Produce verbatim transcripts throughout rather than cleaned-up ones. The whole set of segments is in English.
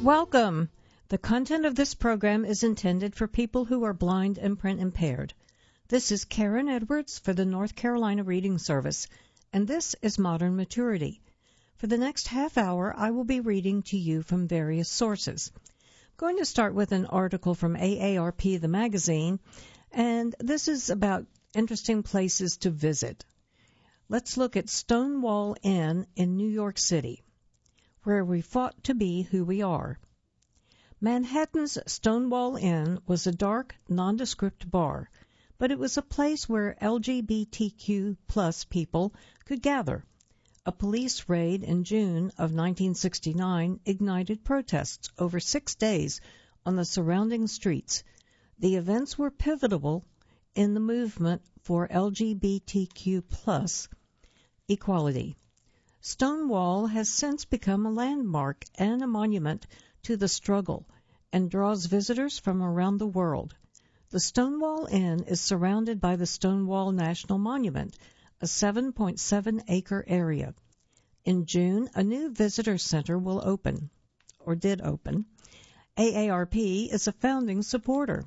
Welcome. The content of this program is intended for people who are blind and print impaired. This is Karen Edwards for the North Carolina Reading Service, and this is Modern Maturity. For the next half hour, I will be reading to you from various sources. I'm going to start with an article from A A R P, the magazine, and this is about interesting places to visit. Let's look at Stonewall Inn in New York City, where we fought to be who we are. Manhattan's Stonewall Inn was a dark, nondescript bar, but it was a place where L G B T Q plus people could gather. A police raid in June of nineteen sixty-nine ignited protests over six days on the surrounding streets. The events were pivotal in the movement for L G B T Q plus equality. Stonewall has since become a landmark and a monument to the struggle and draws visitors from around the world. The Stonewall Inn is surrounded by the Stonewall National Monument, a seven point seven acre area. In June, a new visitor center will open, or did open. A A R P is a founding supporter.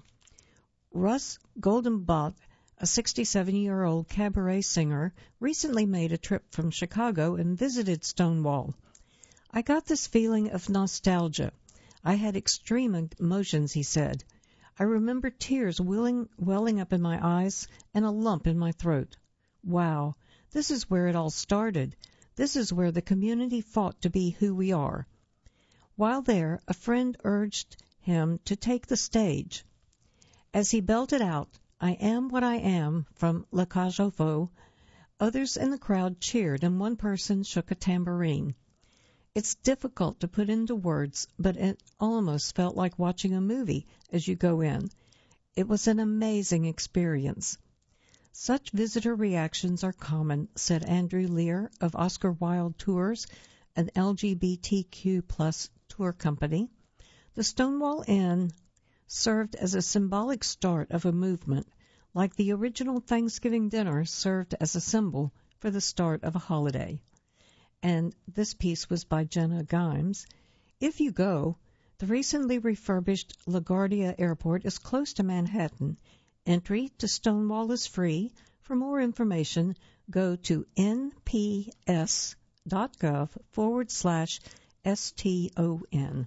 Russ Goldenblatt, a sixty-seven-year-old cabaret singer, recently made a trip from Chicago and visited Stonewall. I got this feeling of nostalgia. I had extreme emotions, he said. I remember tears welling, welling up in my eyes and a lump in my throat. Wow, this is where it all started. This is where the community fought to be who we are. While there, a friend urged him to take the stage. As he belted out, "I am what I am," from La Cage aux Folles, others in the crowd cheered and one person shook a tambourine. It's difficult to put into words, but it almost felt like watching a movie as you go in. It was an amazing experience. Such visitor reactions are common, said Andrew Lear of Oscar Wilde Tours, an L G B T Q plus tour company. The Stonewall Inn served as a symbolic start of a movement, like the original Thanksgiving dinner served as a symbol for the start of a holiday. And this piece was by Jenna Gimes. If you go, the recently refurbished LaGuardia Airport is close to Manhattan. Entry to Stonewall is free. For more information, go to nps.gov forward slash STON.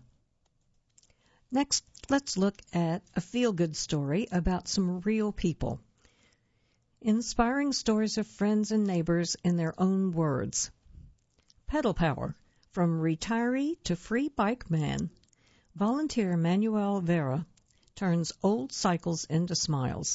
Next, let's look at a feel-good story about some real people. Inspiring stories of friends and neighbors in their own words. Pedal Power, from retiree to free bike man. Volunteer Manuel Vera turns old cycles into smiles.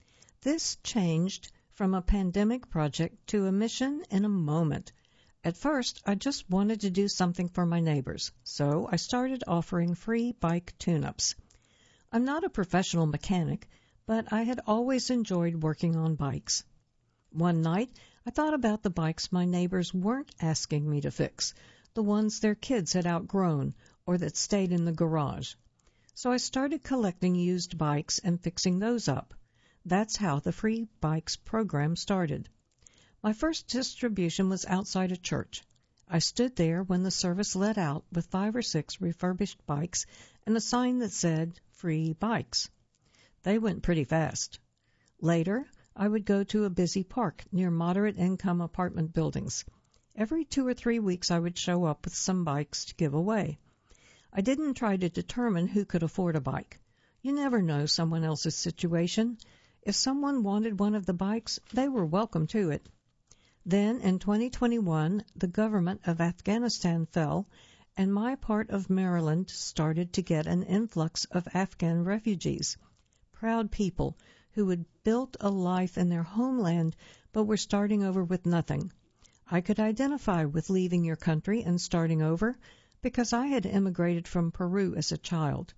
This changed from a pandemic project to a mission in a moment. At first, I just wanted to do something for my neighbors, so I started offering free bike tune-ups. I'm not a professional mechanic, but I had always enjoyed working on bikes. One night, I thought about the bikes my neighbors weren't asking me to fix, the ones their kids had outgrown or that stayed in the garage. So I started collecting used bikes and fixing those up. That's how the Free Bikes program started. My first distribution was outside a church. I stood there when the service let out with five or six refurbished bikes and a sign that said, "Free Bikes." They went pretty fast. Later, I would go to a busy park near moderate-income apartment buildings. Every two or three weeks I would show up with some bikes to give away. I didn't try to determine who could afford a bike. You never know someone else's situation. If someone wanted one of the bikes, they were welcome to it. Then, in twenty twenty-one, the government of Afghanistan fell, and my part of Maryland started to get an influx of Afghan refugees, proud people who had built a life in their homeland but were starting over with nothing. I could identify with leaving your country and starting over because I had immigrated from Peru as a child.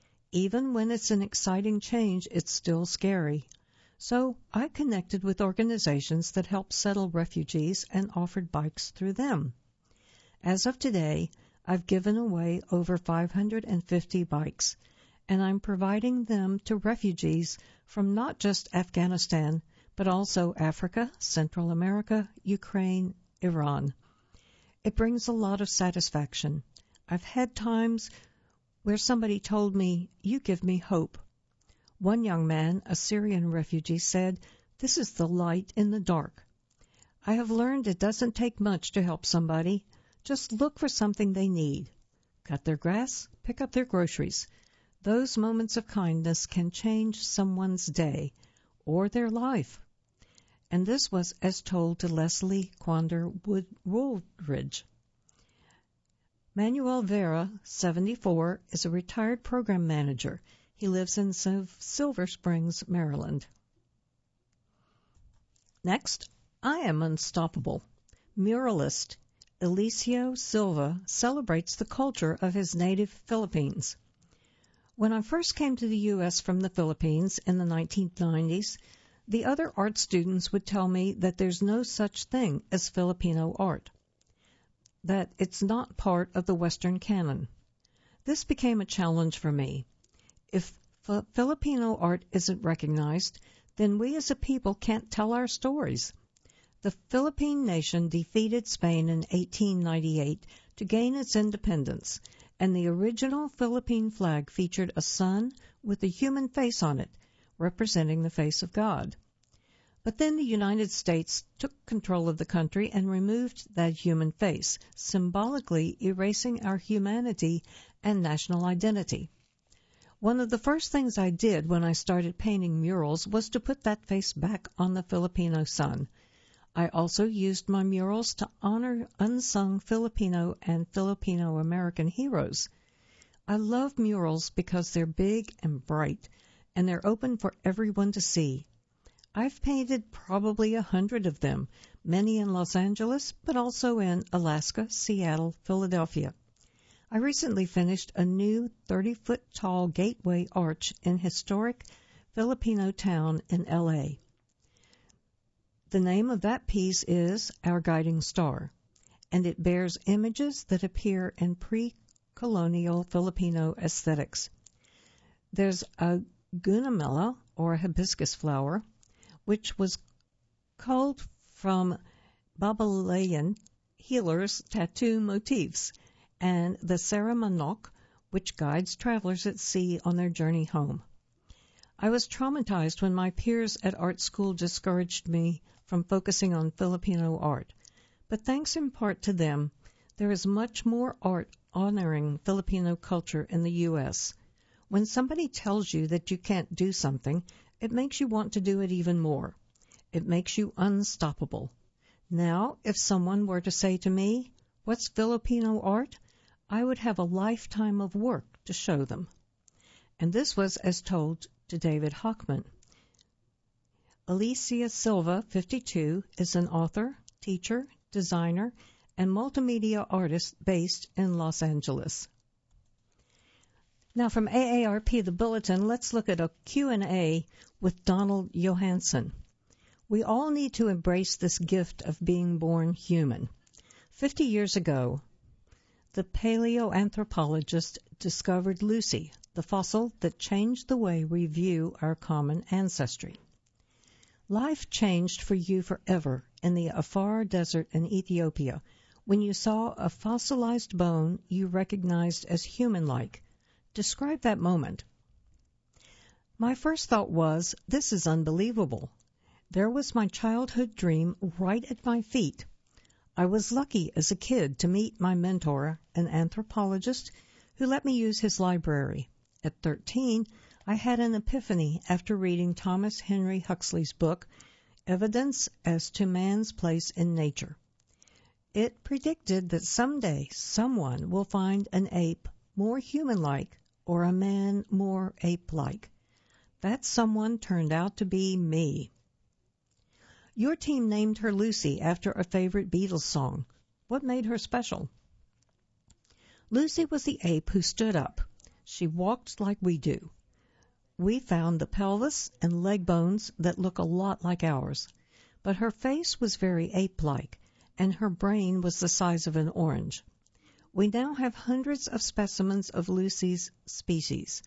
Even when it's an exciting change, it's still scary. So I connected with organizations that help settle refugees and offered bikes through them. As of today, I've given away over five hundred fifty bikes, and I'm providing them to refugees from not just Afghanistan, but also Africa, Central America, Ukraine, Iran. It brings a lot of satisfaction. I've had times where somebody told me, "You give me hope." One young man, a Syrian refugee, said, "This is the light in the dark." I have learned it doesn't take much to help somebody. Just look for something they need. Cut their grass, pick up their groceries. Those moments of kindness can change someone's day or their life. And this was as told to Leslie Quander Woolridge. Manuel Vera, seventy-four, is a retired program manager. He lives in Silver Springs, Maryland. Next, I am unstoppable. Muralist Eliseo Silva celebrates the culture of his native Philippines. When I first came to the U S from the Philippines in the nineteen nineties, the other art students would tell me that there's no such thing as Filipino art, that it's not part of the Western canon. This became a challenge for me. If F- Filipino art isn't recognized, then we as a people can't tell our stories. The Philippine nation defeated Spain in eighteen ninety-eight to gain its independence, and the original Philippine flag featured a sun with a human face on it, representing the face of God. But then the United States took control of the country and removed that human face, symbolically erasing our humanity and national identity. One of the first things I did when I started painting murals was to put that face back on the Filipino sun. I also used my murals to honor unsung Filipino and Filipino-American heroes. I love murals because they're big and bright, and they're open for everyone to see. I've painted probably a hundred of them, many in Los Angeles, but also in Alaska, Seattle, Philadelphia. I recently finished a new thirty-foot-tall gateway arch in historic Filipino town in L A. The name of that piece is Our Guiding Star, and it bears images that appear in pre-colonial Filipino aesthetics. There's a gunamela, or a hibiscus flower, which was culled from Babalayan healers' tattoo motifs, and the Saramanok, which guides travelers at sea on their journey home. I was traumatized when my peers at art school discouraged me from focusing on Filipino art, but thanks in part to them, there is much more art honoring Filipino culture in the U S When somebody tells you that you can't do something, it makes you want to do it even more. It makes you unstoppable. Now, if someone were to say to me, "What's Filipino art?" I would have a lifetime of work to show them. And this was as told to David Hockman. Eliseo Silva, fifty-two, is an author, teacher, designer, and multimedia artist based in Los Angeles. Now from A A R P, the Bulletin, let's look at a Q and A with Donald Johansson. We all need to embrace this gift of being born human. Fifty years ago, the paleoanthropologist discovered Lucy, the fossil that changed the way we view our common ancestry. Life changed for you forever in the Afar Desert in Ethiopia when you saw a fossilized bone you recognized as human-like. Describe that moment. My first thought was, this is unbelievable. There was my childhood dream right at my feet. I was lucky as a kid to meet my mentor, an anthropologist, who let me use his library. At thirteen, I had an epiphany after reading Thomas Henry Huxley's book, Evidence as to Man's Place in Nature. It predicted that someday someone will find an ape more human-like or a man more ape-like. That someone turned out to be me. Your team named her Lucy after a favorite Beatles song. What made her special? Lucy was the ape who stood up. She walked like we do. We found the pelvis and leg bones that look a lot like ours, but her face was very ape-like, and her brain was the size of an orange. We now have hundreds of specimens of Lucy's species.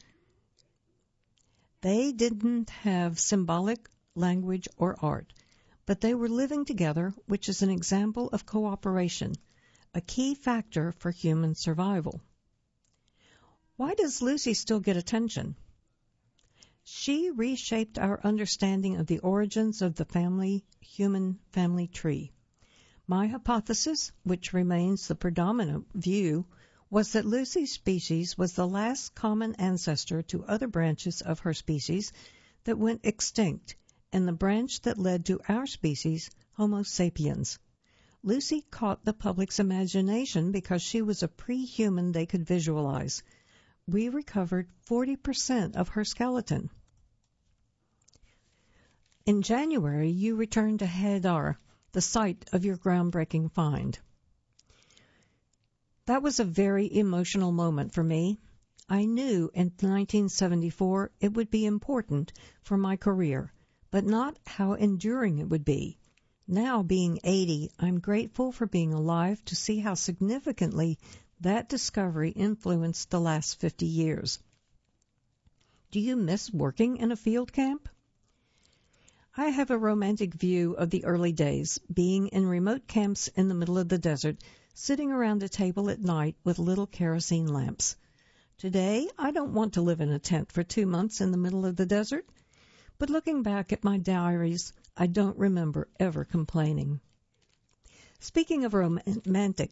They didn't have symbolic language or art, but they were living together, which is an example of cooperation, a key factor for human survival. Why does Lucy still get attention? She reshaped our understanding of the origins of the family, human family tree. My hypothesis, which remains the predominant view, was that Lucy's species was the last common ancestor to other branches of her species that went extinct, and the branch that led to our species, Homo sapiens. Lucy caught the public's imagination because she was a pre-human they could visualize. We recovered forty percent of her skeleton. In January, you returned to Hadar, the site of your groundbreaking find. That was a very emotional moment for me. I knew in nineteen seventy-four it would be important for my career, but not how enduring it would be. Now, being eighty, I'm grateful for being alive to see how significantly that discovery influenced the last fifty years. Do you miss working in a field camp? I have a romantic view of the early days, being in remote camps in the middle of the desert, sitting around a table at night with little kerosene lamps. Today, I don't want to live in a tent for two months in the middle of the desert, but looking back at my diaries, I don't remember ever complaining. Speaking of romantic,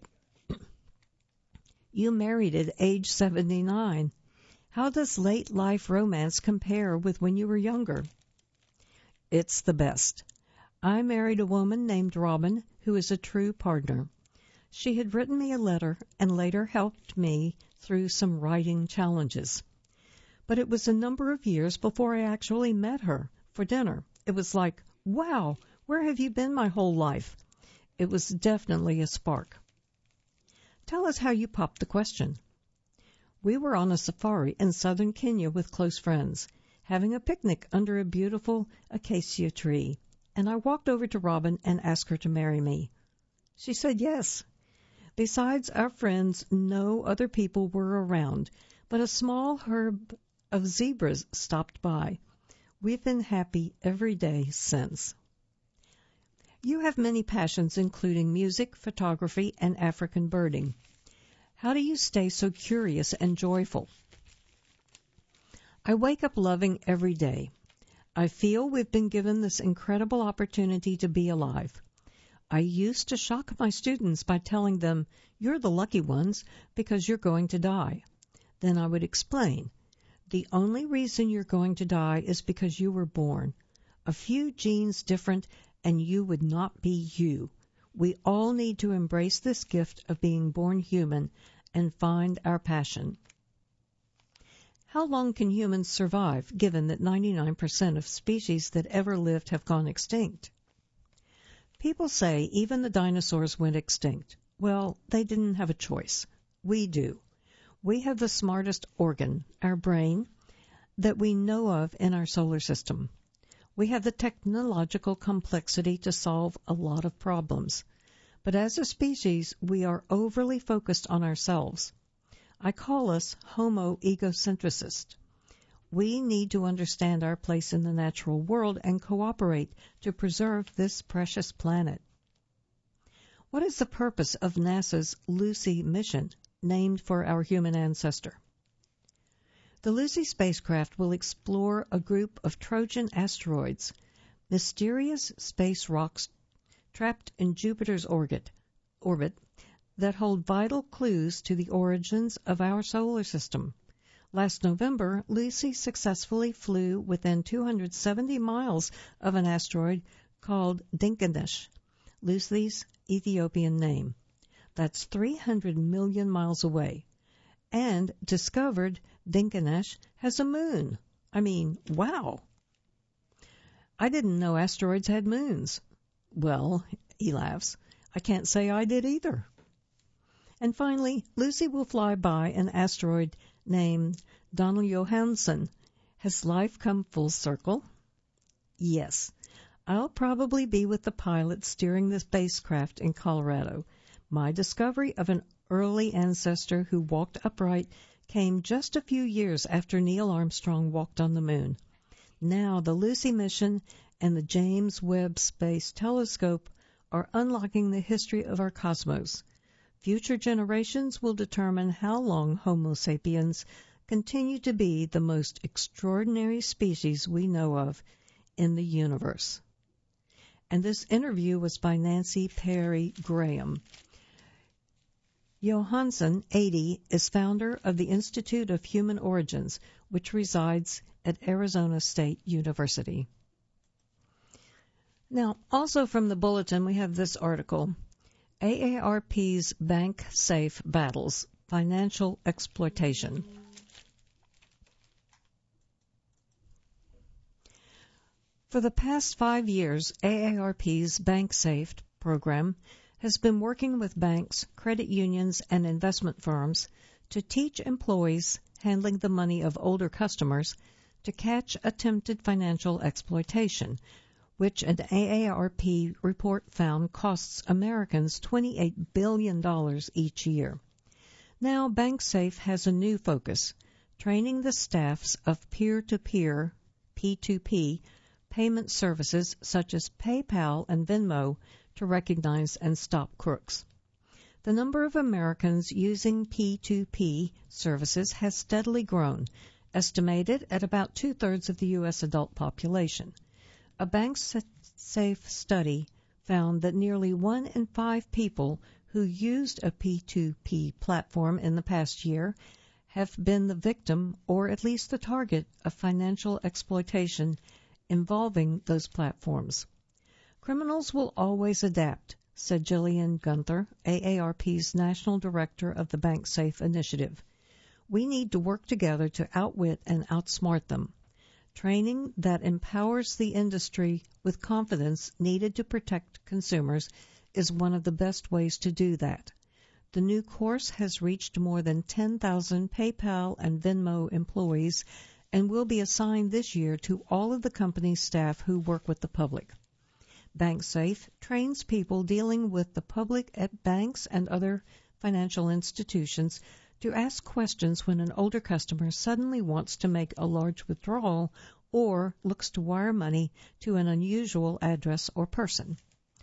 you married at age seventy-nine. How does late life romance compare with when you were younger? It's the best. I married a woman named Robin who is a true partner. She had written me a letter and later helped me through some writing challenges. But it was a number of years before I actually met her for dinner. It was like, wow, where have you been my whole life? It was definitely a spark. Tell us how you popped the question. We were on a safari in southern Kenya with close friends, having a picnic under a beautiful acacia tree, and I walked over to Robin and asked her to marry me. She said yes. Besides our friends, no other people were around, but a small herd of zebras stopped by. We've been happy every day since. You have many passions, including music, photography, and African birding. How do you stay so curious and joyful? I wake up loving every day. I feel we've been given this incredible opportunity to be alive. I used to shock my students by telling them, you're the lucky ones because you're going to die. Then I would explain, the only reason you're going to die is because you were born. A few genes different and you would not be you. We all need to embrace this gift of being born human and find our passion. How long can humans survive, given that ninety-nine percent of species that ever lived have gone extinct? People say even the dinosaurs went extinct. Well, they didn't have a choice. We do. We have the smartest organ, our brain, that we know of in our solar system. We have the technological complexity to solve a lot of problems. But as a species, we are overly focused on ourselves. I call us Homo egocentricist. We need to understand our place in the natural world and cooperate to preserve this precious planet. What is the purpose of NASA's Lucy mission, named for our human ancestor? The Lucy spacecraft will explore a group of Trojan asteroids, mysterious space rocks trapped in Jupiter's orbit, orbit that hold vital clues to the origins of our solar system. Last November, Lucy successfully flew within two hundred seventy miles of an asteroid called Dinkinesh, Lucy's Ethiopian name. That's three hundred million miles away, and discovered Dinkinesh has a moon. I mean, wow! I didn't know asteroids had moons. Well, he laughs, I can't say I did either. And finally, Lucy will fly by an asteroid named Donald Johanson. Has life come full circle? Yes. I'll probably be with the pilot steering the spacecraft in Colorado. My discovery of an early ancestor who walked upright came just a few years after Neil Armstrong walked on the moon. Now the Lucy mission and the James Webb Space Telescope are unlocking the history of our cosmos. Future generations will determine how long Homo sapiens continue to be the most extraordinary species we know of in the universe. And this interview was by Nancy Perry Graham. Johansson, eighty, is founder of the Institute of Human Origins, which resides at Arizona State University. Now, also from the bulletin, we have this article, A A R P's Bank Safe Battles, Financial Exploitation. For the past five years, A A R P's Bank Safe program has been working with banks, credit unions, and investment firms to teach employees handling the money of older customers to catch attempted financial exploitation, which an A A R P report found costs Americans twenty-eight billion dollars each year. Now, BankSafe has a new focus, training the staffs of peer-to-peer, P two P, payment services such as PayPal and Venmo to recognize and stop crooks. The number of Americans using P two P services has steadily grown, estimated at about two-thirds of the U S adult population. A BankSafe study found that nearly one in five people who used a P two P platform in the past year have been the victim or at least the target of financial exploitation involving those platforms. Criminals will always adapt, said Jillian Gunther, A A R P's National Director of the BankSafe Initiative. We need to work together to outwit and outsmart them. Training that empowers the industry with confidence needed to protect consumers is one of the best ways to do that. The new course has reached more than ten thousand PayPal and Venmo employees and will be assigned this year to all of the company's staff who work with the public. BankSafe trains people dealing with the public at banks and other financial institutions to ask questions when an older customer suddenly wants to make a large withdrawal or looks to wire money to an unusual address or person.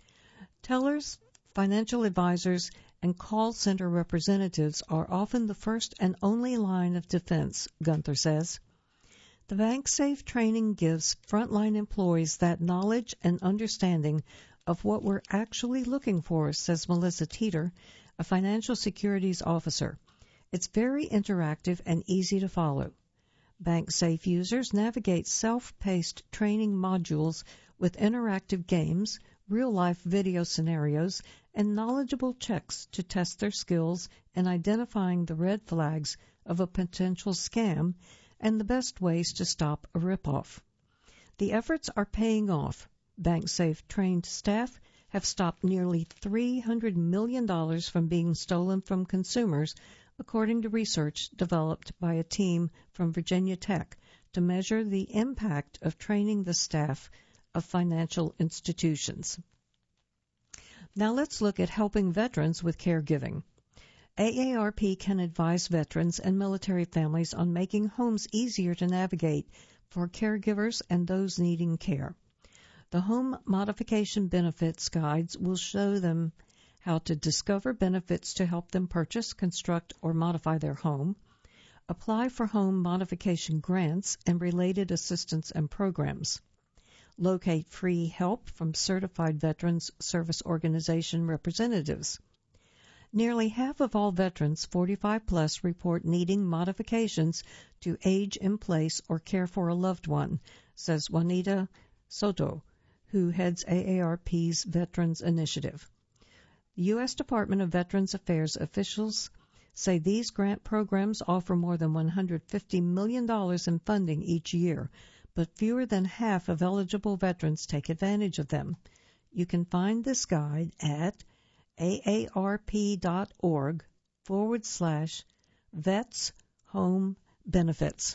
Tellers, financial advisors, and call center representatives are often the first and only line of defense, Gunther says. The BankSafe training gives frontline employees that knowledge and understanding of what we're actually looking for, says Melissa Teeter, a financial securities officer. It's very interactive and easy to follow. BankSafe users navigate self-paced training modules with interactive games, real-life video scenarios, and knowledgeable checks to test their skills in identifying the red flags of a potential scam and the best ways to stop a ripoff. The efforts are paying off. BankSafe trained staff have stopped nearly three hundred million dollars from being stolen from consumers, according to research developed by a team from Virginia Tech to measure the impact of training the staff of financial institutions. Now let's look at helping veterans with caregiving. A A R P can advise veterans and military families on making homes easier to navigate for caregivers and those needing care. The Home Modification Benefits Guides will show them how to discover benefits to help them purchase, construct, or modify their home, apply for home modification grants and related assistance and programs, locate free help from certified Veterans Service Organization representatives. Nearly half of all veterans forty-five plus report needing modifications to age in place or care for a loved one, says Juanita Soto, who heads A A R P's Veterans Initiative. The U S Department of Veterans Affairs officials say these grant programs offer more than one hundred fifty million dollars in funding each year, but fewer than half of eligible veterans take advantage of them. You can find this guide at aarp.org forward slash vets home benefits.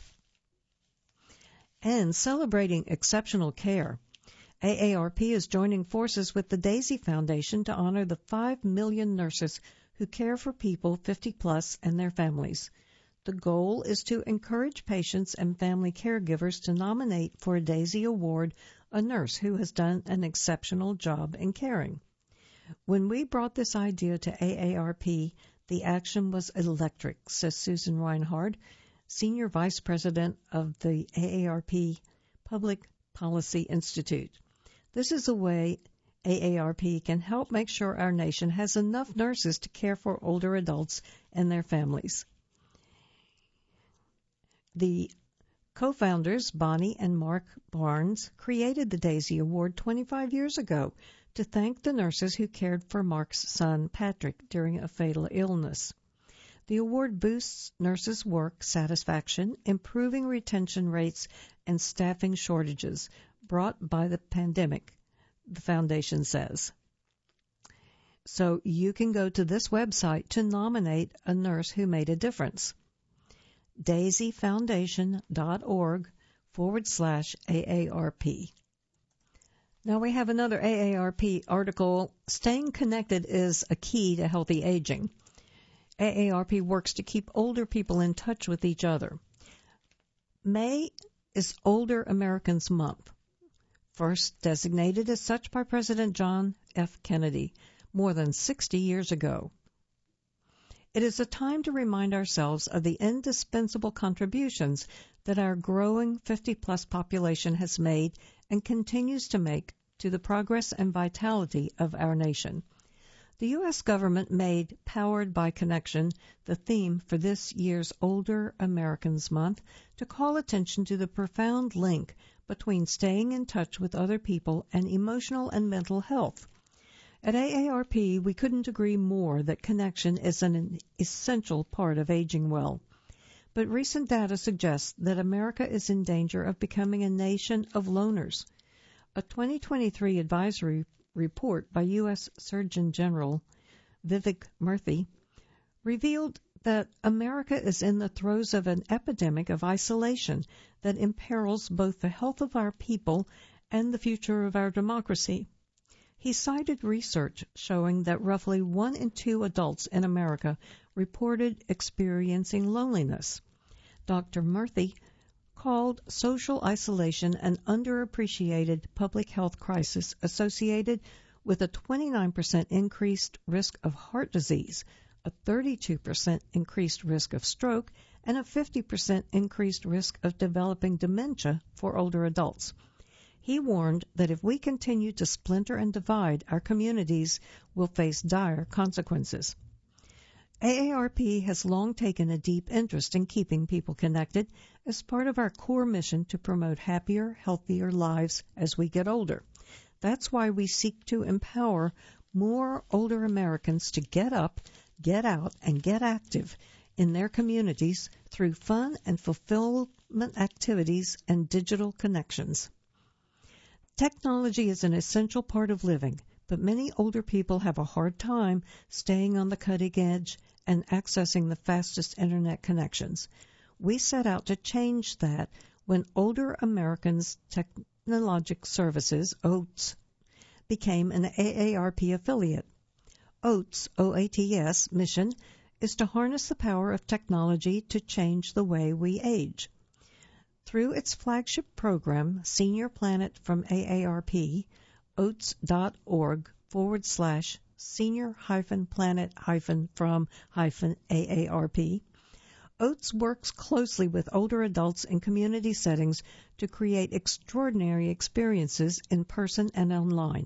And celebrating exceptional care, A A R P is joining forces with the Daisy Foundation to honor the five million nurses who care for people fifty plus and their families. The goal is to encourage patients and family caregivers to nominate for a Daisy Award a nurse who has done an exceptional job in caring. When we brought this idea to A A R P, the action was electric, says Susan Reinhard, Senior Vice President of the A A R P Public Policy Institute. This is a way A A R P can help make sure our nation has enough nurses to care for older adults and their families. The co-founders, Bonnie and Mark Barnes, created the Daisy Award twenty-five years ago to thank the nurses who cared for Mark's son, Patrick, during a fatal illness. The award boosts nurses' work satisfaction, improving retention rates and staffing shortages brought by the pandemic, the foundation says. So you can go to this website to nominate a nurse who made a difference. daisyfoundation.org forward slash AARP. Now we have another A A R P article. Staying connected is a key to healthy aging. A A R P works to keep older people in touch with each other. May is Older Americans Month, first designated as such by President John F. Kennedy more than sixty years ago. It is a time to remind ourselves of the indispensable contributions that our growing fifty-plus population has made and continues to make to the progress and vitality of our nation. The U S government made Powered by Connection the theme for this year's Older Americans Month to call attention to the profound link between staying in touch with other people and emotional and mental health. At A A R P, we couldn't agree more that connection is an essential part of aging well. But recent data suggests that America is in danger of becoming a nation of loners. A twenty twenty-three advisory report by U S Surgeon General Vivek Murthy revealed that America is in the throes of an epidemic of isolation that imperils both the health of our people and the future of our democracy. He cited research showing that roughly one in two adults in America reported experiencing loneliness. Doctor Murthy called social isolation an underappreciated public health crisis associated with a twenty-nine percent increased risk of heart disease, a thirty-two percent increased risk of stroke, and a fifty percent increased risk of developing dementia for older adults. He warned that if we continue to splinter and divide, our communities will face dire consequences. A A R P has long taken a deep interest in keeping people connected as part of our core mission to promote happier, healthier lives as we get older. That's why we seek to empower more older Americans to get up, get out, and get active in their communities through fun and fulfillment activities and digital connections. Technology is an essential part of living, but many older people have a hard time staying on the cutting edge and accessing the fastest internet connections. We set out to change that when Older Americans Technologic Services, O A T S, became an A A R P affiliate. O A T S, O A T S, mission is to harness the power of technology to change the way we age. Through its flagship program, Senior Planet from A A R P, oats.org forward slash senior hyphen planet hyphen from hyphen AARP, O A T S works closely with older adults in community settings to create extraordinary experiences in person and online.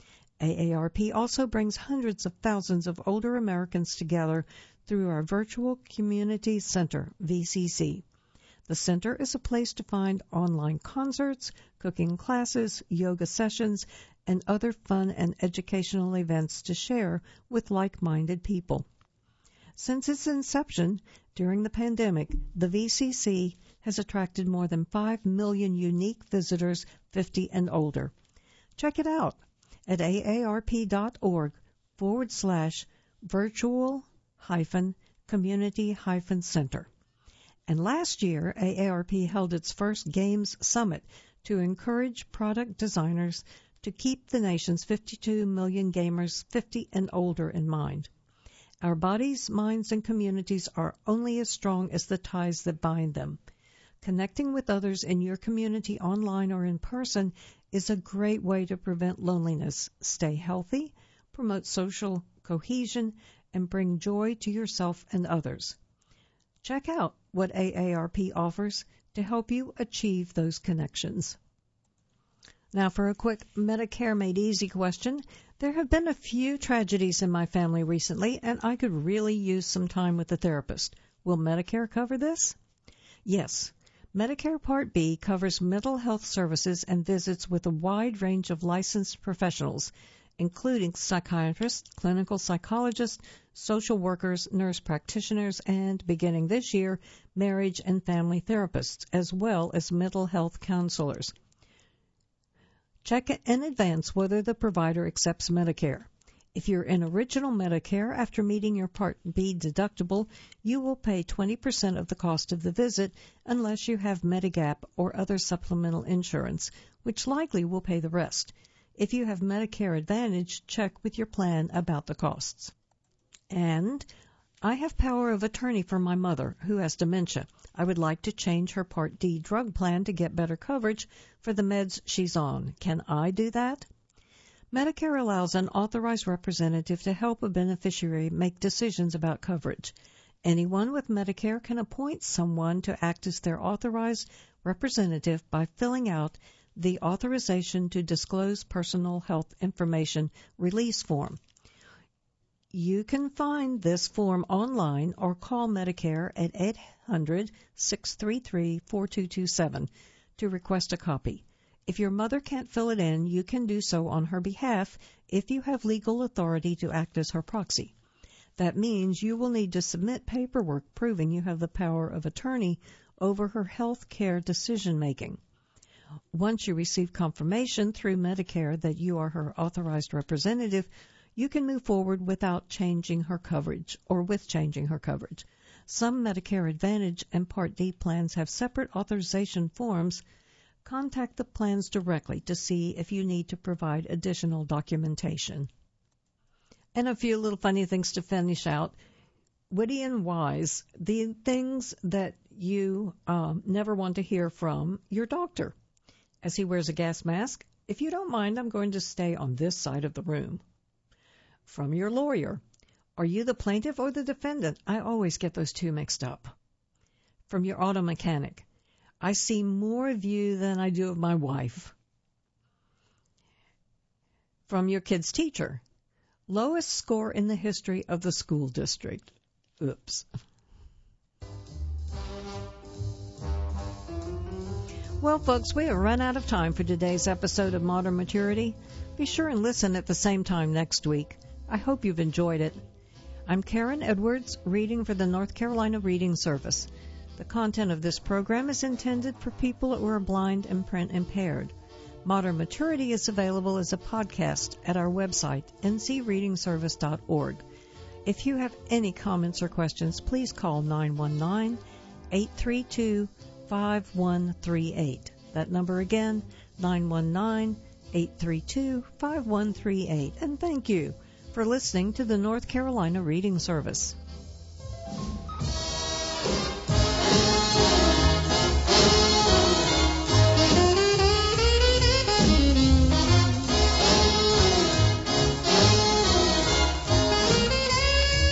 A A R P also brings hundreds of thousands of older Americans together through our Virtual Community Center, V C C. The center is a place to find online concerts, cooking classes, yoga sessions, and other fun and educational events to share with like-minded people. Since its inception during the pandemic, the V C C has attracted more than five million unique visitors fifty and older. Check it out at aarp.org forward slash virtual hyphen community hyphen center. And last year, A A R P held its first Games Summit to encourage product designers to keep the nation's fifty-two million gamers fifty and older in mind. Our bodies, minds, and communities are only as strong as the ties that bind them. Connecting with others in your community online or in person is a great way to prevent loneliness, stay healthy, promote social cohesion, and bring joy to yourself and others. Check out what A A R P offers to help you achieve those connections. Now for a quick Medicare Made Easy question. There have been a few tragedies in my family recently, and I could really use some time with a therapist. Will Medicare cover this? Yes. Medicare Part B covers mental health services and visits with a wide range of licensed professionals, including psychiatrists, clinical psychologists, social workers, nurse practitioners, and, beginning this year, marriage and family therapists, as well as mental health counselors. Check in advance whether the provider accepts Medicare. If you're in Original Medicare, after meeting your Part B deductible, you will pay twenty percent of the cost of the visit unless you have Medigap or other supplemental insurance, which likely will pay the rest. If you have Medicare Advantage, check with your plan about the costs. And I have power of attorney for my mother, who has dementia. I would like to change her Part D drug plan to get better coverage for the meds she's on. Can I do that? Medicare allows an authorized representative to help a beneficiary make decisions about coverage. Anyone with Medicare can appoint someone to act as their authorized representative by filling out the Authorization to Disclose Personal Health Information release form. You can find this form online or call Medicare at eight hundred, six three three, four two two seven to request a copy. If your mother can't fill it in, you can do so on her behalf if you have legal authority to act as her proxy. That means you will need to submit paperwork proving you have the power of attorney over her health care decision-making. Once you receive confirmation through Medicare that you are her authorized representative, you can move forward without changing her coverage or with changing her coverage. Some Medicare Advantage and Part D plans have separate authorization forms. Contact the plans directly to see if you need to provide additional documentation. And a few little funny things to finish out. Witty and wise, the things that you um, never want to hear from your doctor. As he wears a gas mask, if you don't mind, I'm going to stay on this side of the room. From your lawyer, are you the plaintiff or the defendant? I always get those two mixed up. From your auto mechanic, I see more of you than I do of my wife. From your kid's teacher, lowest score in the history of the school district. Oops. Well, folks, we have run out of time for today's episode of Modern Maturity. Be sure and listen at the same time next week. I hope you've enjoyed it. I'm Karen Edwards, reading for the North Carolina Reading Service. The content of this program is intended for people who are blind and print impaired. Modern Maturity is available as a podcast at our website, n c reading service dot org. If you have any comments or questions, please call nine one nine, eight three two, five one three eight. That number again, nine one nine, eight three two, five one three eight. And thank you for listening to the North Carolina Reading Service.